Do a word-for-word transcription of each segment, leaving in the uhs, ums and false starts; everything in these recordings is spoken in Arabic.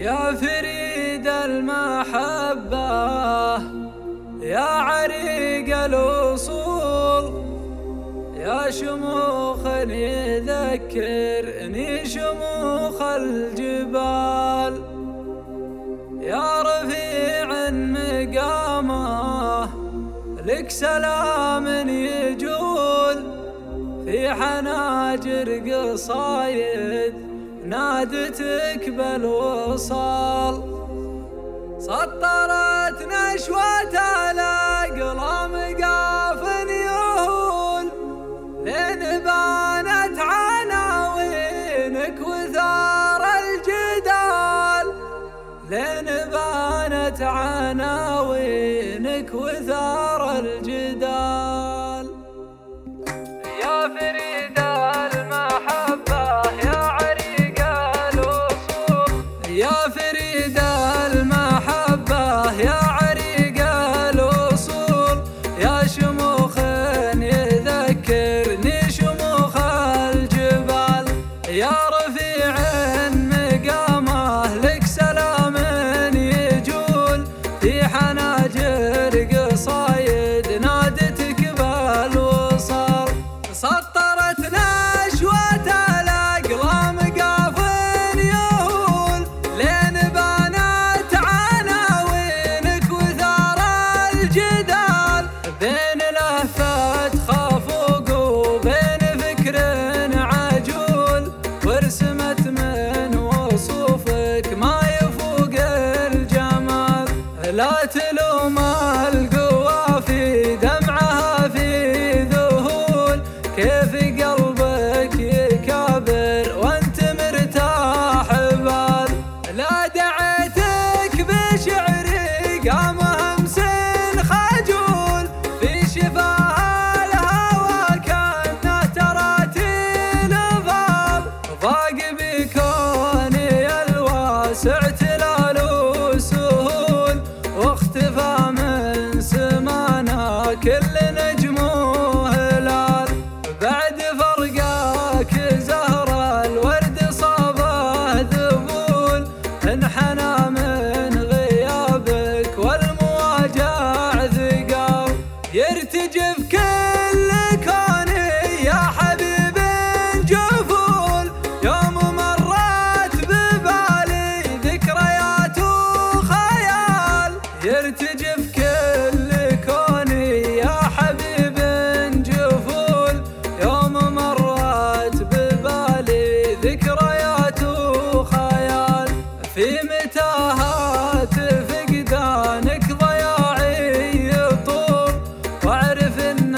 يا فريد المحبة يا عريق الأصول، يا شموخ يذكرني شموخ الجبال، يا رفيع مقامه لك سلام يجول في حناجر قصايد نادتك بالوصال. سطرت نشوة الأقلام قاف يهول لين بانت عناوينك وثار الجدال، لين بانت عناوينك وثار الجدال. يا فريد المحبة يا عريق الأصول، يا فريد المحبة يا عريق الأصول، يا شموخ يذكرني شموخ الجبال، يا رفيع مقامه لك سلام يجول في حناجر قصايد نادتك بالوصال. سطرت نشوة الأقلام قاف يهول لين بانت عناوينك وثار الجدال، بين لهفة خفوق وبين فكر عجول، ورسمت من وصوفك ما يفوق الجمال. لا تلوم القوافي دمعها في ذهول، كيف قلبك يكابر وانت مرتاح بال. لا دعيتك بشعري قام همس خجول في شفاه الهوى كأنه تراتيل ضال، ضاق بكوني الواسع تلال وسهول، واختفى من سمانا كل نجم وهلال. بعد فرقاك زهر الورد صابه ذبول، انحنى من غيابك والمواجع ثقال. يرتجف كل كوني يا حبيب جفول، يوم مرت ببالي ذكريات وخيال. يرتجف كل كوني يا حبيب جفول، يوم مرت ببالي ذكريات وخيال. في متاهات فقدانك ضياعي يطول، واعرف ان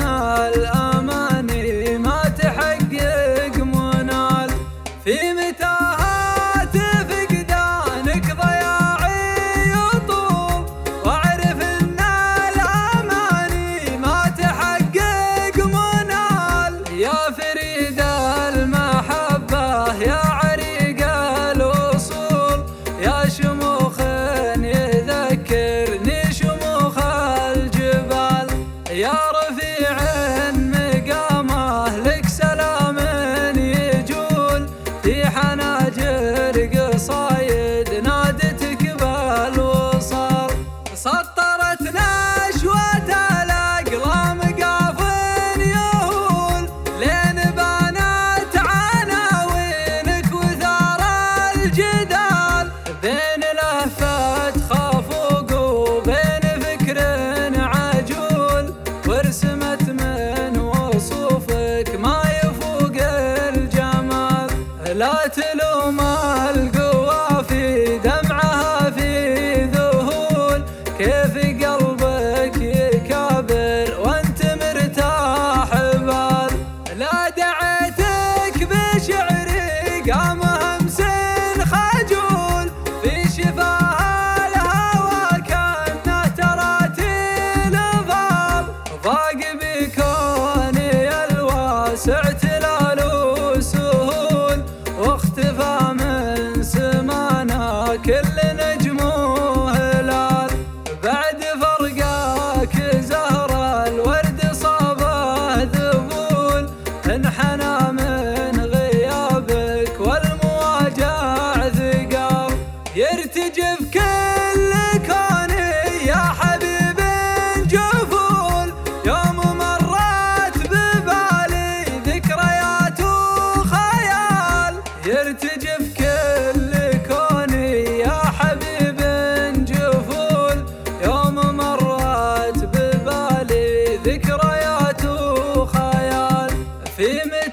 الاماني ما تحقق منال. في متاهات فقدانك ضياعي يطول، واعرف ان الاماني ما تحقق منال. يا فريد المحبة يا عريق الأصول، يا شموخ يذكرني شموخ الجبال، يا رفيع مقامه لك سلام يجول في حناجر قصايد نادتك بالوصال. سطرت نشوة الأقلام قاف يهول لين بانت عناوينك وثار الجدال، بين لهفة خفوق وبين فكر عجول، ورسمت من وصوفك ما يفوق الجمال. لا تلوم القوافي دمعها في ذهول، كيف قلبك يكابر وانت مرتاح بال. لا دعيتك بشعري قام همس خجول في شفاه الهوى كأنه تراتيل ضال، ضاق بكوني الواسع تلال وسهول، واختفى من سمانا كل نجم وهلال. بعد فرقاك زهر الورد صابه ذبول، انحنى من غيابك والمواجع ثقال. يرتي في